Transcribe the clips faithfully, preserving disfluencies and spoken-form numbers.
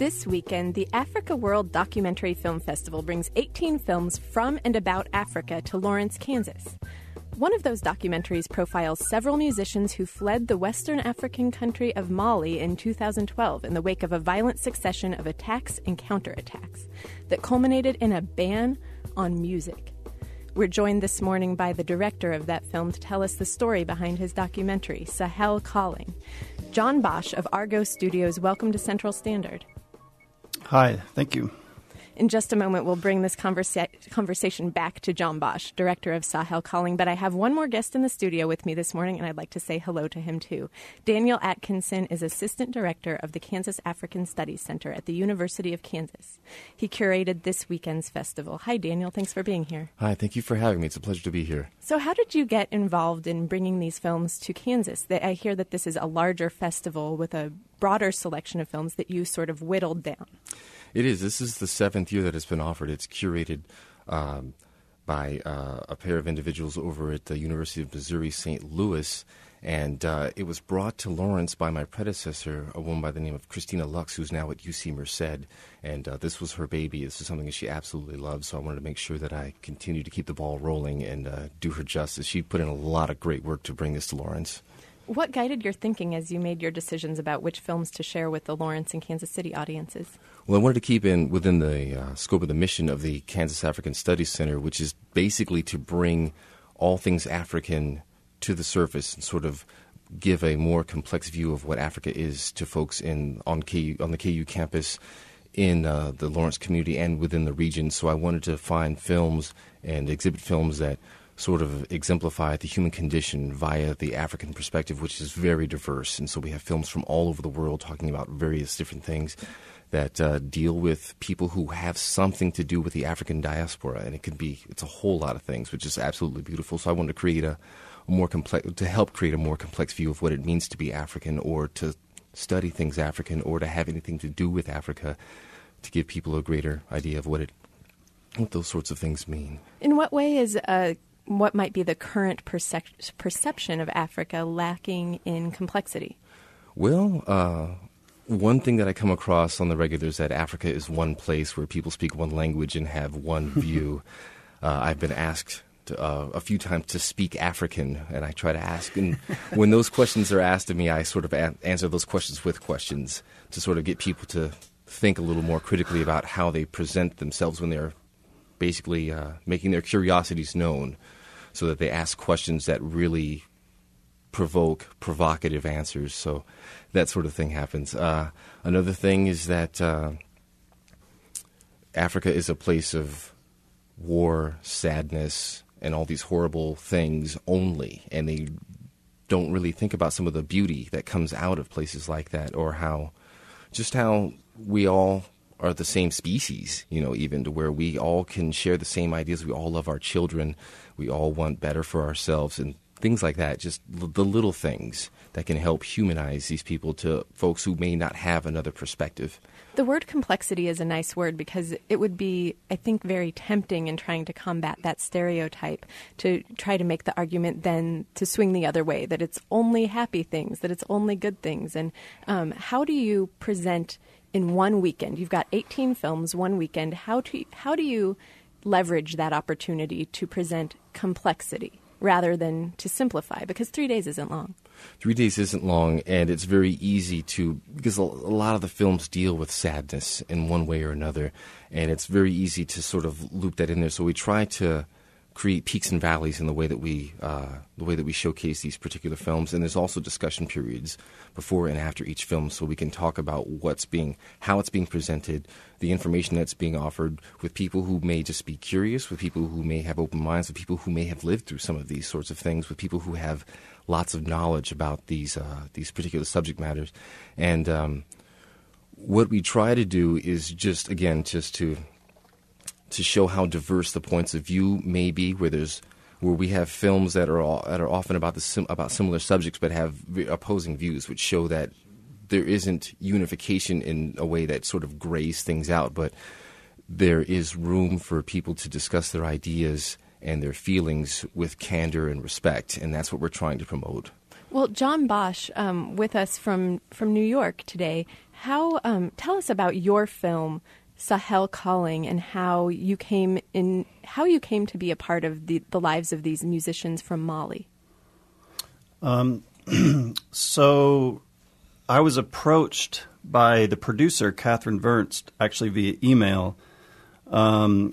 This weekend, the Africa World Documentary Film Festival brings eighteen films from and about Africa to Lawrence, Kansas. One of those documentaries profiles several musicians who fled the Western African country of Mali in two thousand twelve in the wake of a violent succession of attacks and counterattacks that culminated in a ban on music. We're joined this morning by the director of that film to tell us the story behind his documentary, Sahel Calling. John Bosch of Argo Studios, welcome to Central Standard. Hi, thank you. In just a moment, we'll bring this conversa- conversation back to John Bosch, director of Sahel Calling. But I have one more guest in the studio with me this morning, and I'd like to say hello to him, too. Daniel Atkinson is assistant director of the Kansas African Studies Center at the University of Kansas. He curated this weekend's festival. Hi, Daniel. Thanks for being here. Hi, thank you for having me. It's a pleasure to be here. So how did you get involved in bringing these films to Kansas? I hear that this is a larger festival with a broader selection of films that you sort of whittled down. It is. This is the seventh year that it's been offered. It's curated um, by uh, a pair of individuals over at the University of Missouri Saint Louis, and uh, it was brought to Lawrence by my predecessor, a woman by the name of Christina Lux, who's now at U C Merced, and uh, this was her baby. This is something that she absolutely loves, so I wanted to make sure that I continue to keep the ball rolling and uh, do her justice. She put in a lot of great work to bring this to Lawrence. What guided your thinking as you made your decisions about which films to share with the Lawrence and Kansas City audiences? Well, I wanted to keep in within the uh, scope of the mission of the Kansas African Studies Center, which is basically to bring all things African to the surface and sort of give a more complex view of what Africa is to folks in on K U, on the K U campus, in uh, the Lawrence community, and within the region. So I wanted to find films and exhibit films that sort of exemplify the human condition via the African perspective, which is very diverse. And so we have films from all over the world talking about various different things that uh, deal with people who have something to do with the African diaspora. And it could be, it's a whole lot of things, which is absolutely beautiful. So I wanted to create a, a more complex, to help create a more complex view of what it means to be African, or to study things African, or to have anything to do with Africa, to give people a greater idea of what it, what those sorts of things mean. In what way is uh what might be the current percep- perception of Africa lacking in complexity? Well, uh, one thing that I come across on the regular is that Africa is one place where people speak one language and have one view. uh, I've been asked to, uh, a few times to speak African, and I try to ask. And when those questions are asked of me, I sort of a- answer those questions with questions to sort of get people to think a little more critically about how they present themselves when they're basically uh, making their curiosities known, so that they ask questions that really provoke provocative answers. So that sort of thing happens. Uh, another thing is that uh, Africa is a place of war, sadness, and all these horrible things only, and they don't really think about some of the beauty that comes out of places like that, or how, just how we all are the same species, you know, even to where we all can share the same ideas. We all love our children. We all want better for ourselves, and things like that. Just l- the little things that can help humanize these people to folks who may not have another perspective. The word complexity is a nice word because it would be, I think, very tempting in trying to combat that stereotype to try to make the argument then to swing the other way, that it's only happy things, that it's only good things. And um, how do you present in one weekend? You've got eighteen films, one weekend. How do you, how do you leverage that opportunity to present complexity rather than to simplify? Because three days isn't long. Three days isn't long, and it's very easy to, because a, a lot of the films deal with sadness in one way or another, and it's very easy to sort of loop that in there. So we try to create peaks and valleys in the way that we uh, the way that we showcase these particular films. And there's also discussion periods before and after each film, so we can talk about what's being, how it's being presented, the information that's being offered, with people who may just be curious, with people who may have open minds, with people who may have lived through some of these sorts of things, with people who have lots of knowledge about these uh, these particular subject matters. And um, what we try to do is just, again, just to to show how diverse the points of view may be, where there's where we have films that are all, that are often about the sim, about similar subjects but have opposing views, which show that there isn't unification in a way that sort of grays things out, but there is room for people to discuss their ideas and their feelings with candor and respect, and that's what we're trying to promote. Well, John Bosch, um, with us from, from New York today, how um, tell us about your film Sahel Calling and how you came in how you came to be a part of the, the lives of these musicians from Mali. Um, so I was approached by the producer, Catherine Wernst, actually via email. Um,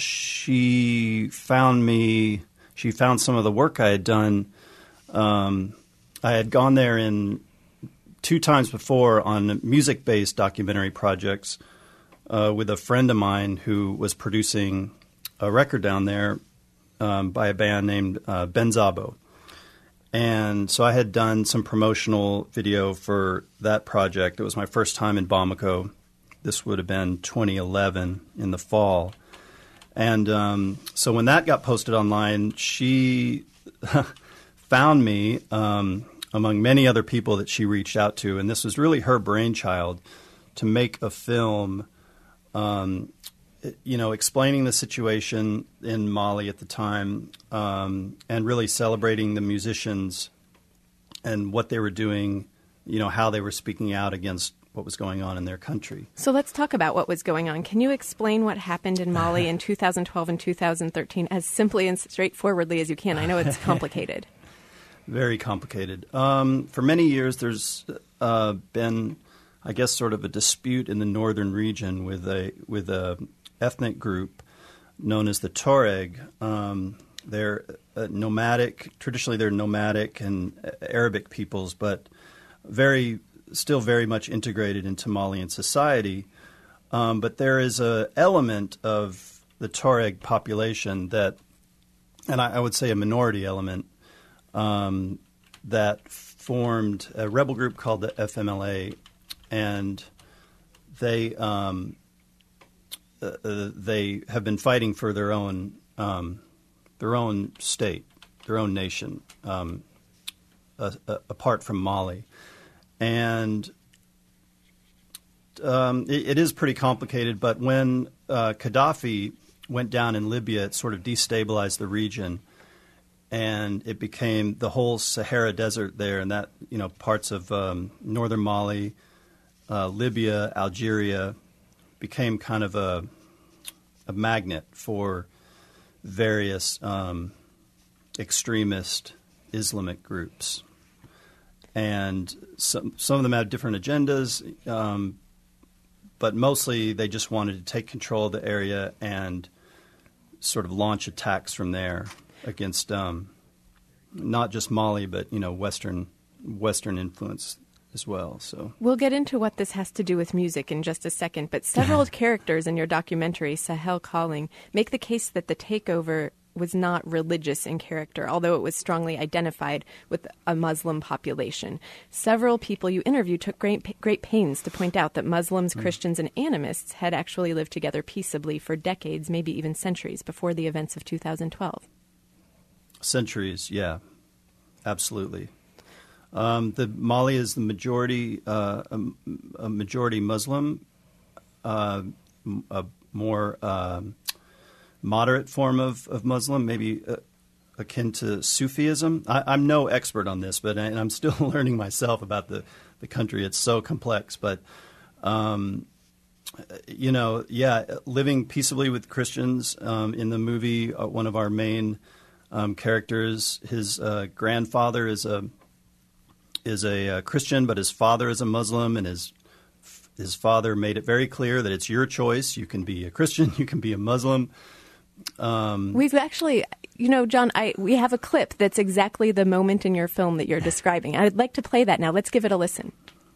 she found me, she found some of the work I had done. Um, I had gone there in two times before on music-based documentary projects uh, with a friend of mine who was producing a record down there um, by a band named uh, Benzabo. And so I had done some promotional video for that project. It was my first time in Bamako. This would have been twenty eleven in the fall. And um, so when that got posted online, she found me um, among many other people that she reached out to. And this was really her brainchild to make a film, um, you know, explaining the situation in Mali at the time um, and really celebrating the musicians and what they were doing, you know, how they were speaking out against what was going on in their country. So let's talk about what was going on. Can you explain what happened in Mali in two thousand twelve and two thousand thirteen as simply and straightforwardly as you can? I know it's complicated. Very complicated. Um, for many years, there's uh, been, I guess, sort of a dispute in the northern region with a with a ethnic group known as the Tuareg. Um, they're uh, nomadic. Traditionally, they're nomadic and Arabic peoples, but very still very much integrated into Malian society. Um, but there is a element of the Tuareg population that, and I, I would say a minority element, um, that formed a rebel group called the F M L A, and they um, uh, they have been fighting for their own um, their own state, their own nation, um, uh, uh, apart from Mali. And um, it, it is pretty complicated, but when uh, Gaddafi went down in Libya, it sort of destabilized the region, and it became the whole Sahara Desert there, and that, you know, parts of um, northern Mali, uh, Libya, Algeria, became kind of a, a magnet for various um, extremist Islamic groups. And some some of them had different agendas, um, but mostly they just wanted to take control of the area and sort of launch attacks from there against um, not just Mali, but, you know, Western Western influence as well. So we'll get into what this has to do with music in just a second, but several characters in your documentary, Sahel Calling, make the case that the takeover was not religious in character, although it was strongly identified with a Muslim population. Several people you interviewed took great great pains to point out that Muslims, mm. Christians, and animists had actually lived together peaceably for decades, maybe even centuries, before the events of two thousand twelve. Centuries, yeah, absolutely. Um, the Mali is the majority, uh, a, a majority Muslim, uh, a more um, moderate form of, of Muslim, maybe uh, akin to Sufism. I, I'm no expert on this, but and I'm still learning myself about the, the country. It's so complex. But, um, you know, yeah, living peaceably with Christians. Um, in the movie, uh, one of our main um, characters, his uh, grandfather is a is a uh, Christian, but his father is a Muslim, and his his father made it very clear that it's your choice. You can be a Christian, you can be a Muslim. Um, We've actually, you know, John, I we have a clip that's exactly the moment in your film that you're describing. I'd like to play that now. Let's give it a listen.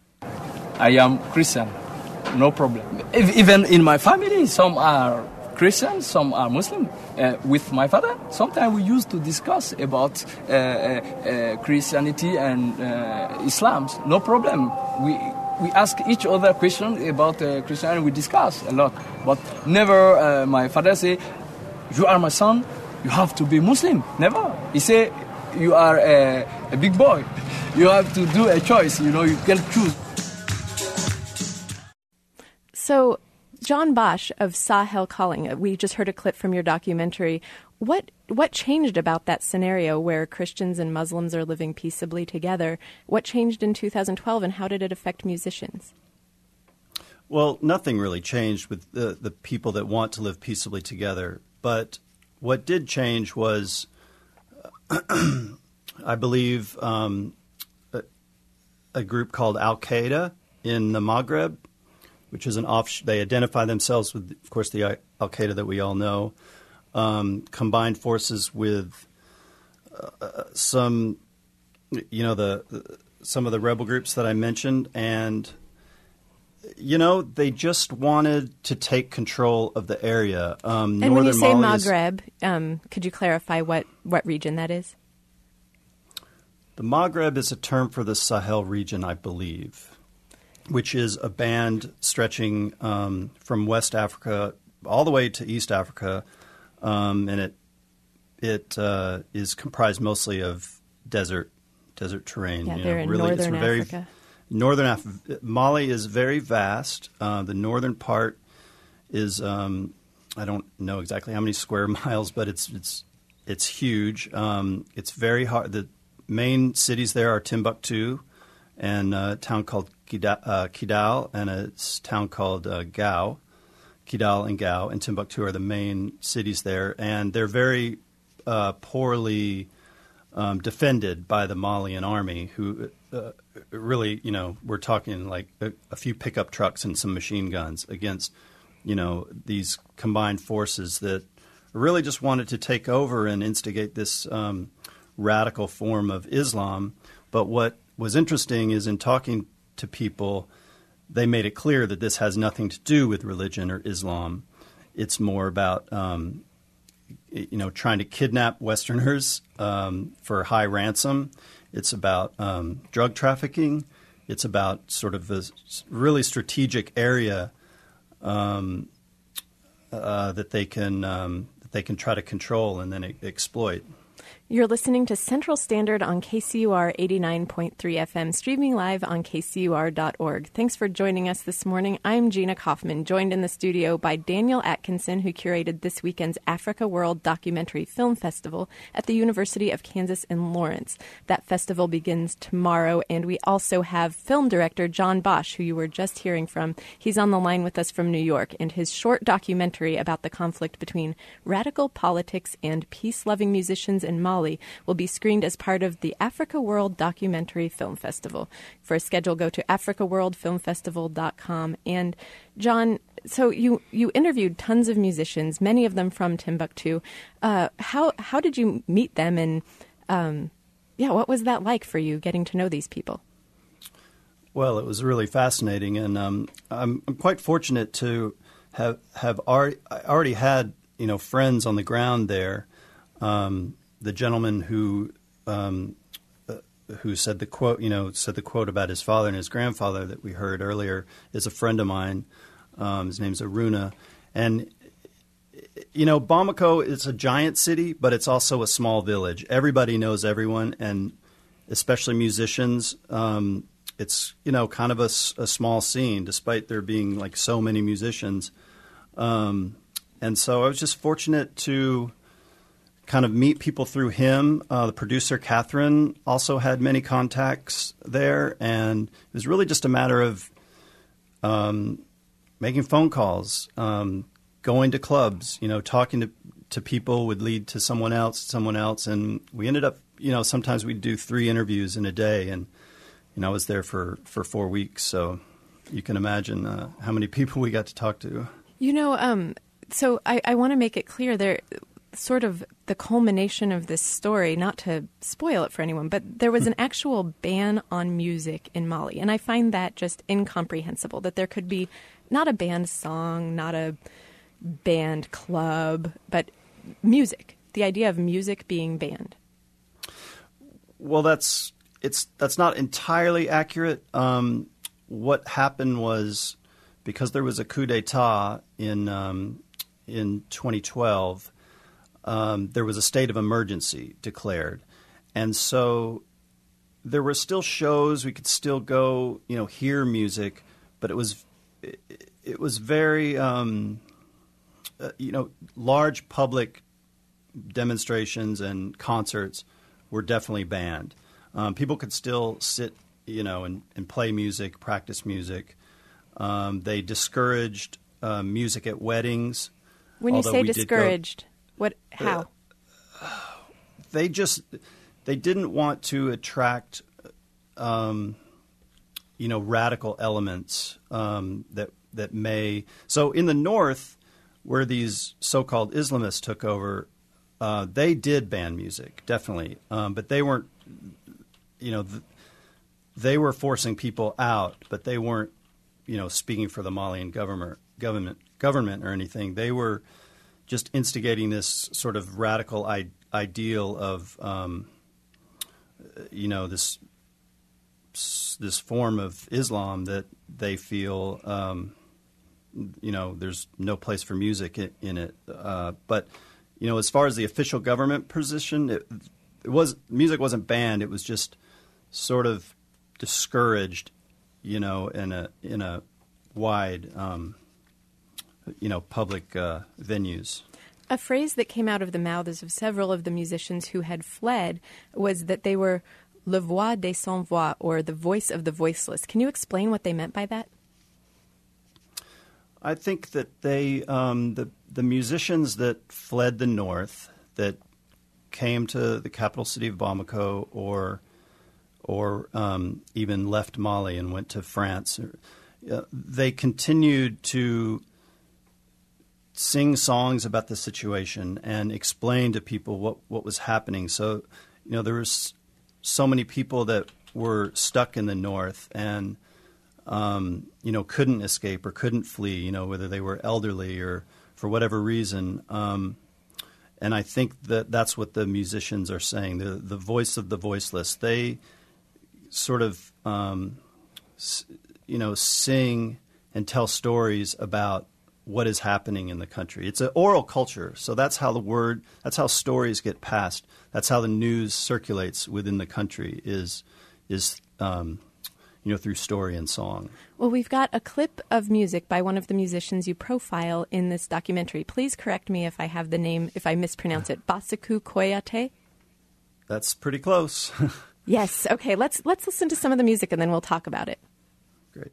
I am Christian, no problem. If, even in my family, some are Christian, some are Muslim. Uh, with my father, sometimes we used to discuss about uh, uh, uh, Christianity and uh, Islam. No problem. We we ask each other questions about uh, Christianity. We discuss a lot, but never uh, my father say, "You are my son. You have to be Muslim." Never. He say, "You are a, a big boy. You have to do a choice. You know, you can choose." So, John Bosch of Sahel Calling, we just heard a clip from your documentary. What what changed about that scenario where Christians and Muslims are living peaceably together? What changed in two thousand twelve, and how did it affect musicians? Well, nothing really changed with the, the people that want to live peaceably together. But what did change was, I believe, um, a, a group called Al-Qaeda in the Maghreb, which is an off. They identify themselves with, of course, the Al-Qaeda that we all know. Um, combined forces with uh, some, you know, the, the some of the rebel groups that I mentioned, and you know, they just wanted to take control of the area. Um, and when you say Mali Maghreb, is, um, could you clarify what, what region that is? The Maghreb is a term for the Sahel region, I believe, which is a band stretching um, from West Africa all the way to East Africa. Um, and it it uh, is comprised mostly of desert desert terrain. Yeah, you they're know, in really, northern it's very, Africa. Northern Af- Mali is very vast. Uh, the northern part is um, I don't know exactly how many square miles, but it's it's it's huge. Um, it's very hard. The main cities there are Timbuktu and a town called Kida- uh, Kidal and a town called uh, Gao. Kidal and Gao and Timbuktu are the main cities there, and they're very uh, poorly um, defended by the Malian army, who uh, really, you know, we're talking like a, a few pickup trucks and some machine guns against, you know, these combined forces that really just wanted to take over and instigate this um, radical form of Islam. But what was interesting is in talking to people, they made it clear that this has nothing to do with religion or Islam. It's more about, um, you know, trying to kidnap Westerners um, for high ransom. It's about um, drug trafficking. It's about sort of a really strategic area um, uh, that they can um, that they can try to control and then e- exploit. You're listening to Central Standard on K C U R eighty-nine point three F M, streaming live on K C U R dot org. Thanks for joining us this morning. I'm Gina Kaufman, joined in the studio by Daniel Atkinson, who curated this weekend's Africa World Documentary Film Festival at the University of Kansas in Lawrence. That festival begins tomorrow, and we also have film director John Bosch, who you were just hearing from. He's on the line with us from New York, and his short documentary about the conflict between radical politics and peace-loving musicians in Mali will be screened as part of the Africa World Documentary Film Festival. For a schedule, go to africa world film festival dot com. And John, so you, you interviewed tons of musicians, many of them from Timbuktu. Uh, how how did you meet them, and um, yeah, what was that like for you, getting to know these people? Well, it was really fascinating, and um, I'm, I'm quite fortunate to have have already, already had you know friends on the ground there. Um, The gentleman who um, uh, who said the quote, you know, said the quote about his father and his grandfather that we heard earlier is a friend of mine. Um, his name's Aruna, and you know, Bamako is a giant city, but it's also a small village. Everybody knows everyone, and especially musicians. Um, it's you know kind of a, a small scene, despite there being like so many musicians. Um, and so I was just fortunate to kind of meet people through him. Uh, the producer, Catherine, also had many contacts there, and it was really just a matter of um, making phone calls, um, going to clubs, you know, talking to, to people would lead to someone else, someone else, and we ended up, you know, sometimes we'd do three interviews in a day, and, you know, I was there for, for four weeks, so you can imagine uh, how many people we got to talk to. You know, um, so I, I want to make it clear there, sort of the culmination of this story, not to spoil it for anyone, but there was an actual ban on music in Mali. And I find that just incomprehensible, that there could be not a band song, not a band club, but music, the idea of music being banned. Well, that's it's that's not entirely accurate. Um, what happened was, because there was a coup d'etat in um, in twenty twelve, Um, there was a state of emergency declared. And so there were still shows. We could still go, you know, hear music, but it was it was very, um, uh, you know, large public demonstrations and concerts were definitely banned. Um, people could still sit, you know, and, and play music, practice music. Um, they discouraged uh, music at weddings. When you say discouraged, go, what? How? Uh, they just they didn't want to attract, um, you know, radical elements um, that that may. So in the North, where these so-called Islamists took over, uh, they did ban music, definitely, um, but they weren't. You know, th- they were forcing people out, but they weren't, you know, speaking for the Malian government, government, government or anything. They were just instigating this sort of radical I- ideal of, um, you know, this this form of Islam that they feel, um, you know, there's no place for music in, in it. Uh, but, you know, as far as the official government position, it, it was music wasn't banned. It was just sort of discouraged, you know, in a in a wide, um, you know, public uh, venues. A phrase that came out of the mouths of several of the musicians who had fled was that they were le voix des sans voix, or the voice of the voiceless. Can you explain what they meant by that? I think that they, um, the the musicians that fled the north, that came to the capital city of Bamako, or or um, even left Mali and went to France, uh, they continued to sing songs about the situation and explain to people what, what was happening. So, you know, there was so many people that were stuck in the north and, um, you know, couldn't escape or couldn't flee, you know, whether they were elderly or for whatever reason. Um, and I think that that's what the musicians are saying, the the voice of the voiceless. They sort of, um, you know, sing and tell stories about what is happening in the country. It's an oral culture, so that's how the word, that's how stories get passed. That's how the news circulates within the country is, is um, you know, through story and song. Well, we've got a clip of music by one of the musicians you profile in this documentary. Please correct me if I have the name, if I mispronounce it. Baseku Koyate? That's pretty close. Yes. Okay. Let's let's listen to some of the music and then we'll talk about it. Great.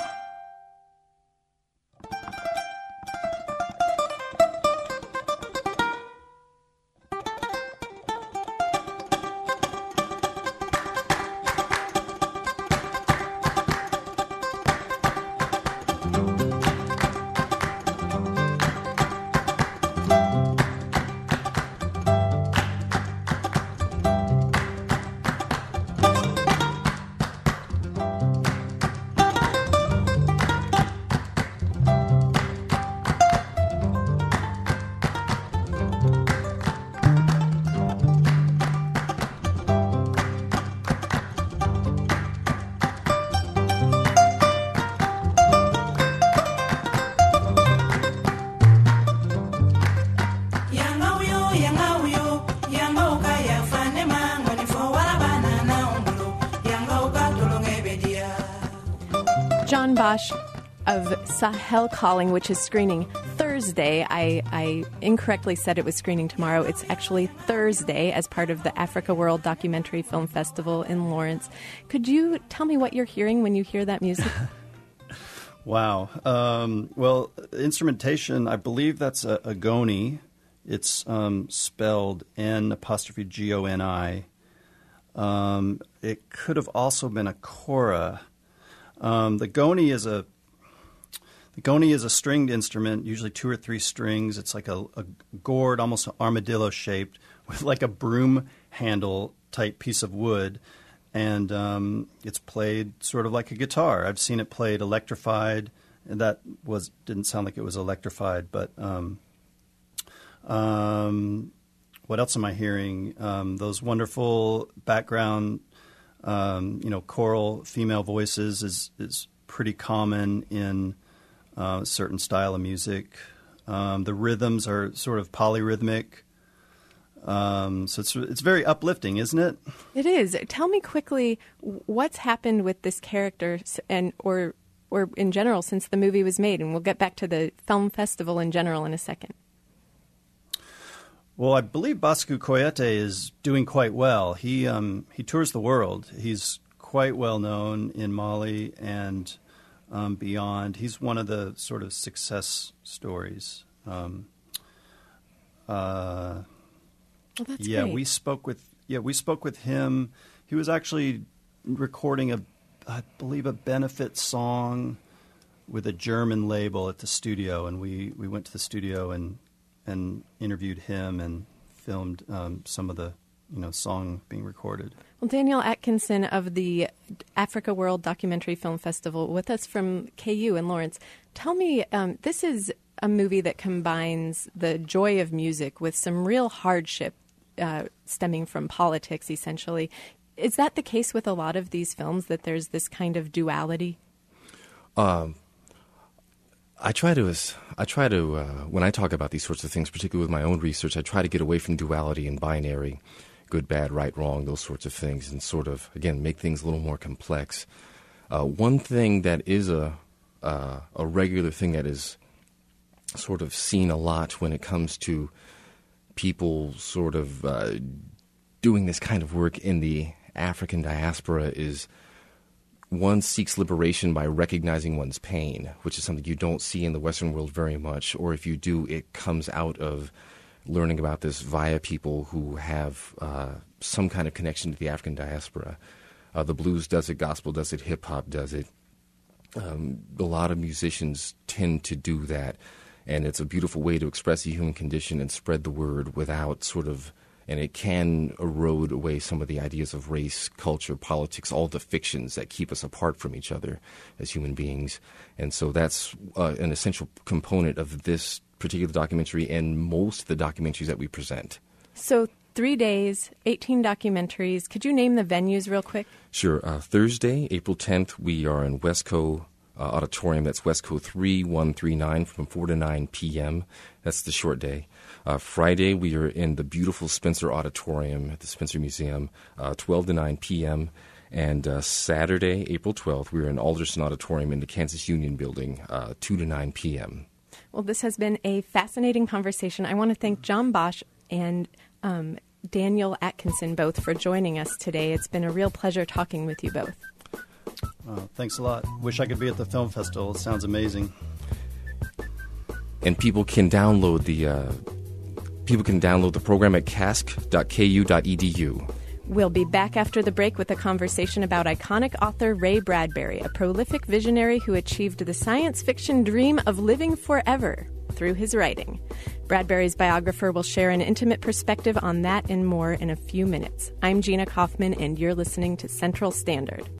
John Bosch of Sahel Calling, which is screening Thursday. I, I incorrectly said it was screening tomorrow. It's actually Thursday as part of the Africa World Documentary Film Festival in Lawrence. Could you tell me what you're hearing when you hear that music? Wow. Um, well, instrumentation, I believe that's a, a goni. It's um, spelled N apostrophe G O N I. Um, it could have also been a kora. Um, the goni is a the goni is a stringed instrument, usually two or three strings. It's like a, a gourd, almost armadillo shaped, with like a broom handle type piece of wood, and um, it's played sort of like a guitar. I've seen it played electrified, and that was didn't sound like it was electrified. But um, um, what else am I hearing? Um, those wonderful background. Um, you know, choral female voices is, is pretty common in uh, a certain style of music. Um, the rhythms are sort of polyrhythmic. Um, so it's it's very uplifting, isn't it? It is. Tell me quickly what's happened with this character, and or or in general since the movie was made? And we'll get back to the film festival in general in a second. Well, I believe Bosco Koyete is doing quite well. He um, he tours the world. He's quite well known in Mali and um, beyond. He's one of the sort of success stories. Um, uh, well, that's yeah, great. we spoke with yeah we spoke with him. He was actually recording a, I believe, a benefit song with a German label at the studio, and we, we went to the studio and and interviewed him and filmed um, some of the you know song being recorded. Well, Daniel Atkinson of the Africa World Documentary Film Festival with us from K U in Lawrence. Tell me, um, this is a movie that combines the joy of music with some real hardship uh, stemming from politics, essentially. Is that the case with a lot of these films, that there's this kind of duality? Um. I try to, I try to, uh, when I talk about these sorts of things, particularly with my own research, I try to get away from duality and binary, good, bad, right, wrong, those sorts of things, and sort of, again, make things a little more complex. Uh, one thing that is a, uh, a regular thing that is sort of seen a lot when it comes to people sort of uh, doing this kind of work in the African diaspora is one seeks liberation by recognizing one's pain, which is something you don't see in the Western world very much, or if you do, it comes out of learning about this via people who have uh, some kind of connection to the African diaspora. Uh, the blues does it, gospel does it, hip-hop does it. Um, a lot of musicians tend to do that, and it's a beautiful way to express the human condition and spread the word without sort of, and it can erode away some of the ideas of race, culture, politics, all the fictions that keep us apart from each other as human beings. And so that's uh, an essential component of this particular documentary and most of the documentaries that we present. So three days, eighteen documentaries. Could you name the venues real quick? Sure. Uh, Thursday, April tenth, we are in Westco uh, Auditorium. That's Westco three one three nine from four to nine p.m. That's the short day. Uh, Friday, we are in the beautiful Spencer Auditorium at the Spencer Museum, uh, twelve to nine p.m. And uh, Saturday, April twelfth, we are in Alderson Auditorium in the Kansas Union Building, uh, two to nine p.m. Well, this has been a fascinating conversation. I want to thank John Bosch and um, Daniel Atkinson both for joining us today. It's been a real pleasure talking with you both. Uh, thanks a lot. Wish I could be at the film festival. It sounds amazing. And people can download the uh, people can download the program at cask dot k u dot e d u. We'll be back after the break with a conversation about iconic author Ray Bradbury, a prolific visionary who achieved the science fiction dream of living forever through his writing. Bradbury's biographer will share an intimate perspective on that and more in a few minutes. I'm Gina Kaufman, and you're listening to Central Standard.